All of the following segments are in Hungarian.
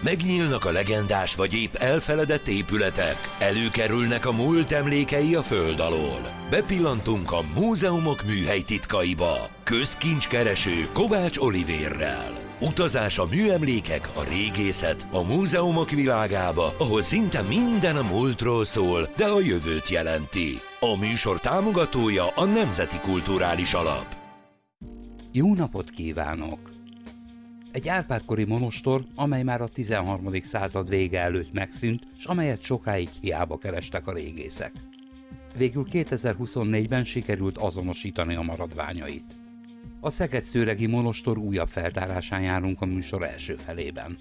Megnyílnak a legendás vagy épp elfeledett épületek, előkerülnek a múlt emlékei a föld alól. Bepillantunk a múzeumok műhely titkaiba. Közkincskereső Kovács Olivérrel. Utazás a műemlékek, a régészet, a múzeumok világába, ahol szinte minden a múltról szól, de a jövőt jelenti. A műsor támogatója a Nemzeti Kulturális Alap. Jó napot kívánok! Egy Árpád-kori monostor, amely már a 13. század vége előtt megszűnt, s amelyet sokáig hiába kerestek a régészek. Végül 2024-ben sikerült azonosítani a maradványait. A Szeged-szőregi monostor újabb feltárásán járunk a műsor első felében.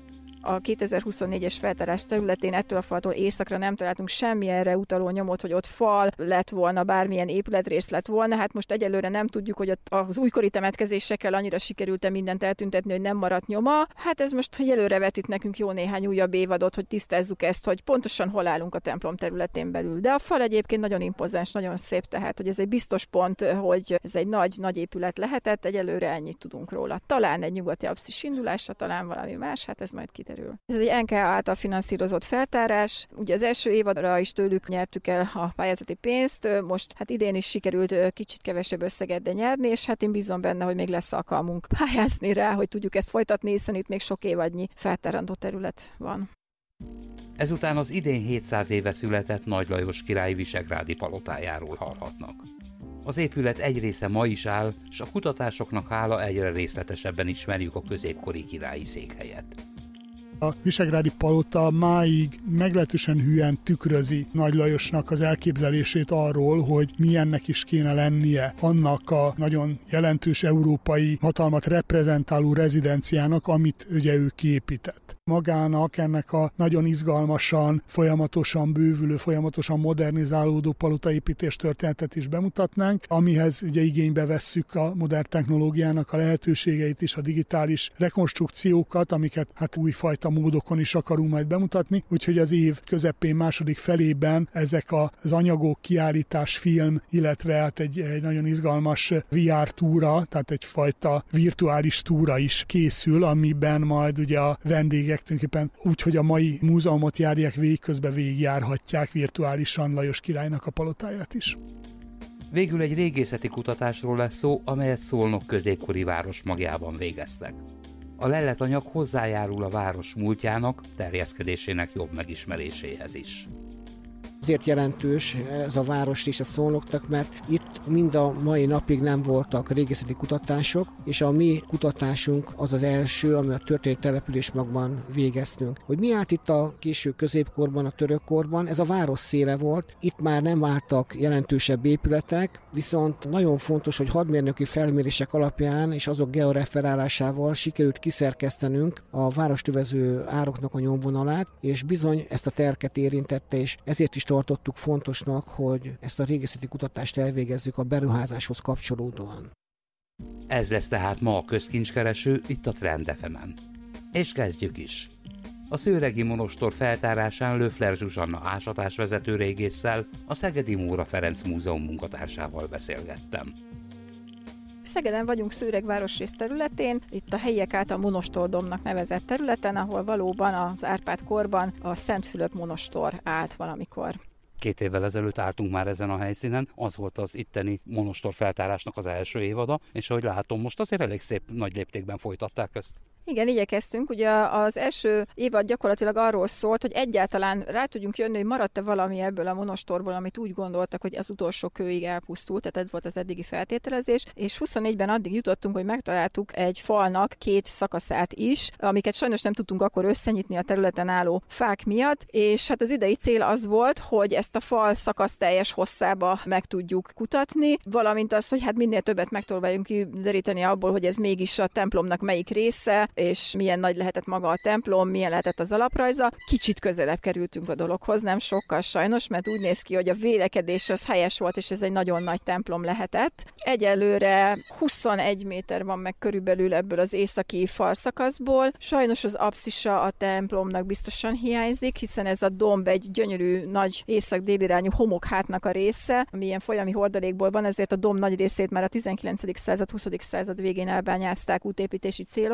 A 2024-es feltárás területén ettől a faltól északra nem találtunk semmi erre utaló nyomot, hogy ott fal lett volna, bármilyen épületrész lett volna. Hát most egyelőre nem tudjuk, hogy az újkori temetkezésekkel annyira sikerült mindent eltüntetni, hogy nem maradt nyoma. Hát ez most előre vetít nekünk jó néhány újabb évadot, hogy tisztázzuk ezt, hogy pontosan hol állunk a templom területén belül. De a fal egyébként nagyon impozáns, nagyon szép, tehát hogy ez egy biztos pont, hogy ez egy nagy épület lehetett. Egyelőre ennyit tudunk róla. Talán egy nyugati apszis indulása, talán valami más, hát ez majd kiderül. Ez egy NKA által finanszírozott feltárás. Ugye az első évadra is tőlük nyertük el a pályázati pénzt, most hát idén is sikerült kicsit kevesebb összeget, de nyerni, és hát én bízom benne, hogy még lesz alkalmunk pályázni rá, hogy tudjuk ezt folytatni, hiszen itt még sok évadnyi feltárandó terület van. Ezután az idén 700 éve született Nagy Lajos király visegrádi palotájáról hallhatnak. Az épület egy része ma is áll, s a kutatásoknak hála egyre részletesebben ismerjük a középkori királyi székhelyet. A visegrádi palota máig meglehetősen hülyen tükrözi Nagy Lajosnak az elképzelését arról, hogy milyennek is kéne lennie annak a nagyon jelentős európai hatalmat reprezentáló rezidenciának, amit ugye ő kiépített. Magának ennek a nagyon izgalmasan, folyamatosan bővülő, folyamatosan modernizálódó palotaépítés történetet is bemutatnánk, amihez ugye igénybe vesszük a modern technológiának a lehetőségeit is, a digitális rekonstrukciókat, amiket hát újfajta módokon is akarunk majd bemutatni, úgyhogy az év közepén, második felében ezek az anyagok, kiállítás, film, illetve hát egy nagyon izgalmas VR túra, tehát egyfajta virtuális túra is készül, amiben majd ugye a vendégek tulajdonképpen úgy, hogy a mai múzeumot járják végig, közben végigjárhatják virtuálisan Lajos királynak a palotáját is. Végül egy régészeti kutatásról lesz szó, amelyet Szolnok középkori városmagjában végeztek. A leletanyag hozzájárul a város múltjának, terjeszkedésének jobb megismeréséhez is. Azért jelentős ez a város és a Szolnoknak, mert itt mind a mai napig nem voltak régészeti kutatások, és a mi kutatásunk az az első, ami a történeti településmagban végeztünk. Hogy mi állt itt a késő középkorban, a török korban, ez a város széle volt, itt már nem álltak jelentősebb épületek, viszont nagyon fontos, hogy hadmérnöki felmérések alapján és azok georeferálásával sikerült kiszerkesztenünk a várostövező ároknak a nyomvonalát, és bizony ezt a terket érintette, és ezért is tartottuk fontosnak, hogy ezt a régészeti kutatást elvégezzük a beruházáshoz kapcsolódóan. Ez lesz tehát ma a közkincskereső itt a Trend FM-en. És kezdjük is. A szőregi monostor feltárásán Löffler Zsuzsanna ásatásvezető régésszel, a Szegedi Móra Ferenc Múzeum munkatársával beszélgettem. Szegeden vagyunk Szőreg városrész területén, itt a helyiek által monostordomnak nevezett területen, ahol valóban az Árpád-korban a Szent Fülöp monostor állt valamikor. 2 évvel ezelőtt álltunk már ezen a helyszínen, az volt az itteni monostor feltárásnak az első évada, és ahogy látom, most azért elég szép nagy léptékben folytatták ezt. Igen, igyekeztünk. Ugye az első évad gyakorlatilag arról szólt, hogy egyáltalán rá tudjunk jönni, hogy maradt-e valami ebből a monostorból, amit úgy gondoltak, hogy az utolsó kőig elpusztult, tehát ez volt az eddigi feltételezés, és 24-ben addig jutottunk, hogy megtaláltuk egy falnak 2 szakaszát is, amiket sajnos nem tudtunk akkor összenyitni a területen álló fák miatt, és hát az idei cél az volt, hogy ezt a fal szakasz teljes hosszába meg tudjuk kutatni, valamint az, hogy hát minél többet megpróbáljunk kideríteni abból, hogy ez mégis a templomnak melyik része, és milyen nagy lehetett maga a templom, milyen lehetett az alaprajza. Kicsit közelebb kerültünk a dologhoz, nem sokkal sajnos, mert úgy néz ki, hogy a vélekedés az helyes volt, és ez egy nagyon nagy templom lehetett. Egyelőre 21 méter van meg körülbelül ebből az északi falszakaszból. Sajnos az apszisa a templomnak biztosan hiányzik, hiszen ez a domb egy gyönyörű, nagy észak-délirányú homokhátnak a része, ami ilyen folyami hordalékból van, ezért a domb nagy részét már a 19. század, 20. század végén elbányázták útépítési célokra,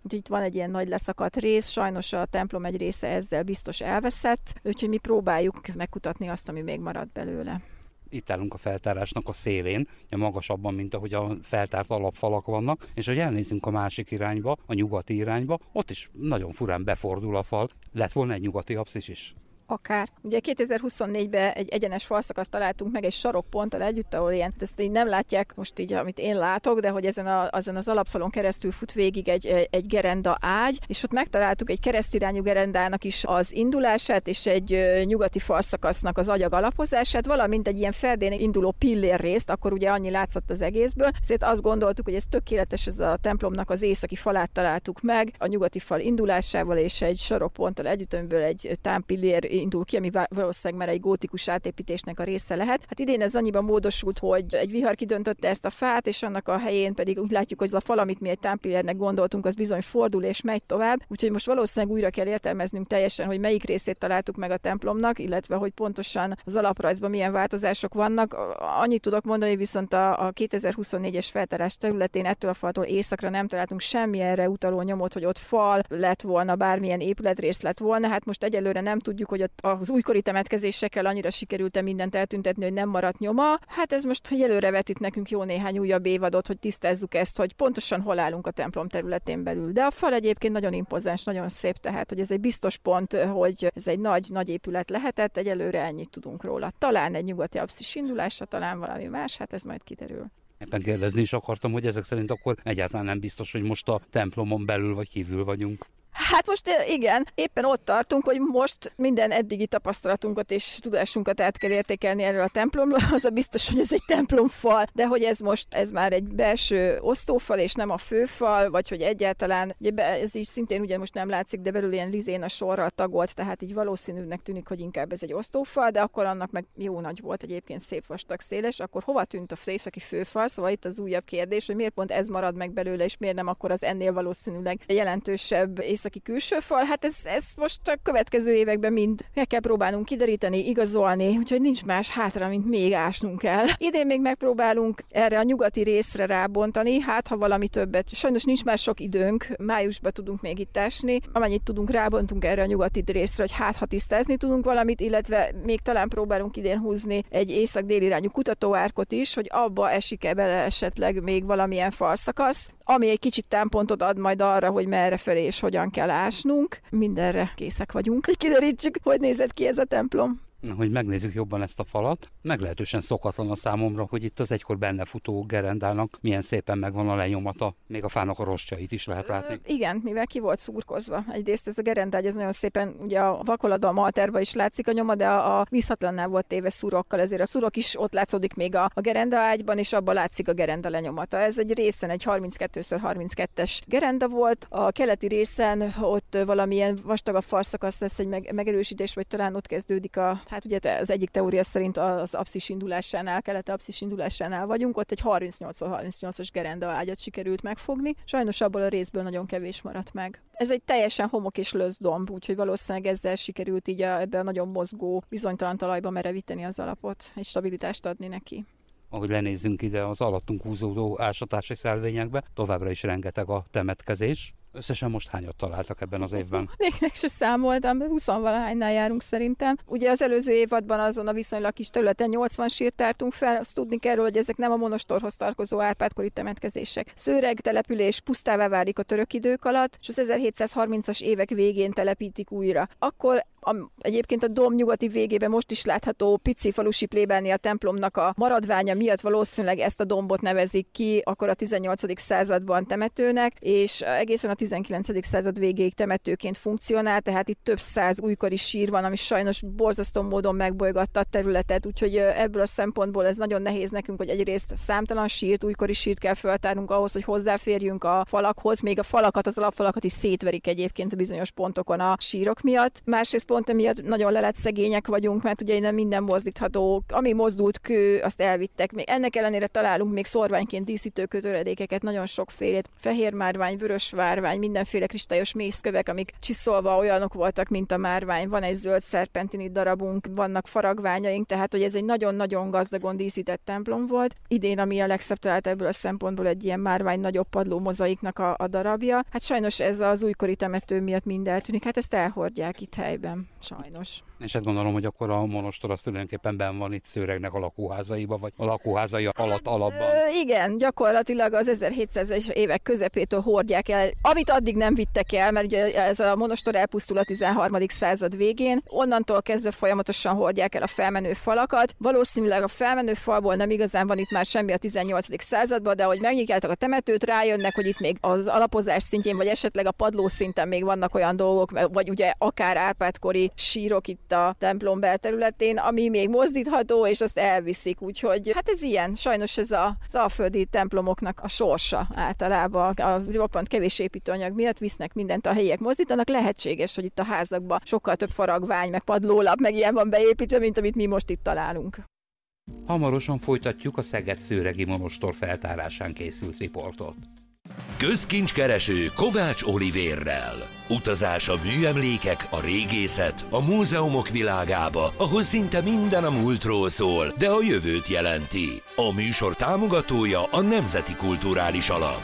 úgyhogy itt van egy ilyen nagy leszakadt rész, sajnos a templom egy része ezzel biztos elveszett, úgyhogy mi próbáljuk megkutatni azt, ami még maradt belőle. Itt állunk a feltárásnak a szélén, magasabban, mint ahogy a feltárt alapfalak vannak, és hogy elnézzünk a másik irányba, a nyugati irányba, ott is nagyon furán befordul a fal. Lett volna egy nyugati apszis is? Akár. Ugye 2024-ben egy egyenes falszakaszt találtunk meg egy sarokponttal együtt, ahol ilyen, ezt így nem látják most így, amit én látok, de hogy ezen az alapfalon keresztül fut végig egy gerenda ágy, és ott megtaláltuk egy keresztirányú gerendának is az indulását, és egy nyugati falszakasznak az agyag alapozását, valamint egy ilyen ferdén induló pillérrészt, akkor ugye annyi látszott az egészből, ezért azt gondoltuk, hogy ez tökéletes, ez a templomnak az északi falát találtuk meg, a nyugati fal indulásával és egy sarokponttal együtt, amiből egy támpillér indul ki, ami valószínűleg már egy gótikus átépítésnek a része lehet. Hát idén ez annyiban módosult, hogy egy vihar kidöntötte ezt a fát, és annak a helyén pedig úgy látjuk, hogy az a fal, amit mi egy támpillérnek gondoltunk, az bizony fordul és megy tovább. Úgyhogy most valószínűleg újra kell értelmeznünk teljesen, hogy melyik részét találtuk meg a templomnak, illetve hogy pontosan az alaprajzban milyen változások vannak. Annyit tudok mondani, viszont a 2024-es feltárás területén ettől a faltól északra nem találtunk semmi erre utaló nyomot, hogy ott fal lett volna, bármilyen épületrész lett volna. Hát most egyelőre nem tudjuk, hogy az újkori temetkezésekkel annyira sikerült mindent eltüntetni, hogy nem maradt nyoma. Hát ez most előrevetít nekünk jó néhány újabb évadot, hogy tisztázzuk ezt, hogy pontosan hol állunk a templom területén belül. De a fal egyébként nagyon impozáns, nagyon szép, tehát hogy ez egy biztos pont, hogy ez egy nagy épület lehetett, egyelőre ennyit tudunk róla. Talán egy nyugati apszis indulása, talán valami más, hát ez majd kiderül. Éppen kérdezni is akartam, hogy ezek szerint akkor egyáltalán nem biztos, hogy most a templomon belül vagy kívül vagyunk. Hát most igen, éppen ott tartunk, hogy most minden eddigi tapasztalatunkat és tudásunkat át kell értékelni erről a templomról. Az a biztos, hogy ez egy templomfal, de hogy ez már egy belső osztófal és nem a főfal, vagy hogy egyáltalán, ugye ez is szintén ugye most nem látszik, de belül ilyen lizén a sorral tagolt, tehát így valószínűnek tűnik, hogy inkább ez egy osztófal, de akkor annak meg jó nagy volt egyébként, szép vastag széles, akkor hova tűnt a északi főfal? Szóval itt az újabb kérdés, hogy miért pont ez marad meg belőle, és miért nem akkor az ennél valószínűleg jelentősebb északi külső fal. Hát ez most a következő években mind meg kell próbálnunk kideríteni, igazolni, úgyhogy nincs más hátra, mint még ásnunk kell. Idén még megpróbálunk erre a nyugati részre rábontani, hát ha valami többet. Sajnos nincs már sok időnk, májusban tudunk még itt ásni. Amennyit tudunk, rábontunk erre a nyugati részre, hogy hát ha tisztázni tudunk valamit, illetve még talán próbálunk idén húzni egy észak-déli irányú kutatóárkot is, hogy abba esik-e bele esetleg még valamilyen falszakasz, ami egy kicsit támpontot ad majd arra, hogy merre felé és hogyan kell ásnunk. Mindenre készek vagyunk, hogy kiderítsük, hogy nézett ki ez a templom. Hogy megnézzük jobban ezt a falat, meglehetősen szokatlan a számomra, hogy itt az egykor benne futó gerendának milyen szépen megvan a lenyomata, még a fának a rostjait is lehet látni. Igen, mivel ki volt szurkozva. Egyrészt ez a gerendágy, ez nagyon szépen, ugye a vakolatban, a malterban is látszik a nyoma, de a vízhatlannál volt téve szurokkal, ezért a szurok is ott látszódik még a gerendaágyban, és abban látszik a gerenda lenyomata. Ez egy részen egy 32x32-es gerenda volt, a keleti részen ott valamilyen vastagabb falszakasz lesz, egy megerősítés, vagy talán ott kezdődik hát ugye az egyik teória szerint az apszis indulásánál, keleti apszis indulásánál vagyunk, ott egy 38x38-as gerenda ágyat sikerült megfogni. Sajnos abból a részből nagyon kevés maradt meg. Ez egy teljesen homok és löszdomb, úgyhogy valószínűleg ezzel sikerült így ebben a nagyon mozgó, bizonytalan talajba merevíteni az alapot, egy stabilitást adni neki. Ahogy lenézzünk ide az alattunk húzódó ásatási szelvényekbe, továbbra is rengeteg a temetkezés. Összesen most hányat találtak ebben az évben? Még meg se számoltam, 20-valahánynál járunk szerintem. Ugye az előző évadban azon a viszonylag kis területen 80 sírt tártunk fel, azt tudni kell, hogy ezek nem a monostorhoz tartozó árpádkori temetkezések. Szőreg település pusztává válik a török idők alatt, és az 1730-as évek végén telepítik újra. Akkor egyébként a dóm nyugati végében most is látható pici falusi plébánia templomnak a maradványa miatt valószínűleg ezt a dombot nevezik ki, akkor a 18. században temetőnek, és egészen a 19. század végéig temetőként funkcionál, tehát itt több száz újkori sír van, ami sajnos borzasztó módon megbolygatta a területet, úgyhogy ebből a szempontból ez nagyon nehéz nekünk, hogy egyrészt számtalan sírt, újkori sírt kell feltárnunk ahhoz, hogy hozzáférjünk a falakhoz, még a falakat, az alapfalakat is szétverik egyébként a bizonyos pontokon a sírok miatt. Másrészt pont emiatt nagyon lelet szegények vagyunk, mert ugye innen minden mozdítható, ami mozdult kő, azt elvittek. Még ennek ellenére találunk még szorványként díszítő kötöredékeket, nagyon sokfélét, fehér márvány, vörös márvány, mindenféle kristályos mészkövek, amik csiszolva olyanok voltak, mint a márvány. Van egy zöld szerpentinit darabunk, vannak faragványaink, tehát hogy ez egy nagyon-nagyon gazdagon díszített templom volt. Idén, ami a legszebb talált ebből a szempontból egy ilyen márvány nagyobb padló mozaiknak a darabja. Hát sajnos ez az újkori temető miatt mind eltűnik, hát ezt elhordják itt helyben, sajnos. És hát gondolom, hogy akkor a monostor az tulajdonképpen benn van itt Szőregnek a lakóházaiba, vagy a lakóházai alatt alapban. Igen, gyakorlatilag az 1700-es évek közepétől hordják el, amit addig nem vittek el, mert ugye ez a monostor elpusztul a 13. század végén, onnantól kezdve folyamatosan hordják el a felmenő falakat. Valószínűleg a felmenő falból nem igazán van itt már semmi a 18. században, de ahogy megnyitják a temetőt, rájönnek, hogy itt még az alapozás szintjén, vagy esetleg a padló szinten még vannak olyan dolgok, vagy ugye akár Árpád-kori sírok itt a templom belterületén, ami még mozdítható, és azt elviszik. Úgyhogy hát ez ilyen. Sajnos ez az alföldi templomoknak a sorsa általában. A roppant kevés építőanyag miatt visznek mindent, a helyiek mozdítanak. Lehetséges, hogy itt a házakban sokkal több faragvány, meg padlólap, meg ilyen van beépítve, mint amit mi most itt találunk. Hamarosan folytatjuk a Szeged-Szőregi monostor feltárásán készült riportot. Közkincskereső Kovács Olivérrel. Utazás a műemlékek, a régészet, a múzeumok világába, ahol szinte minden a múltról szól, de a jövőt jelenti. A műsor támogatója a Nemzeti Kulturális Alap.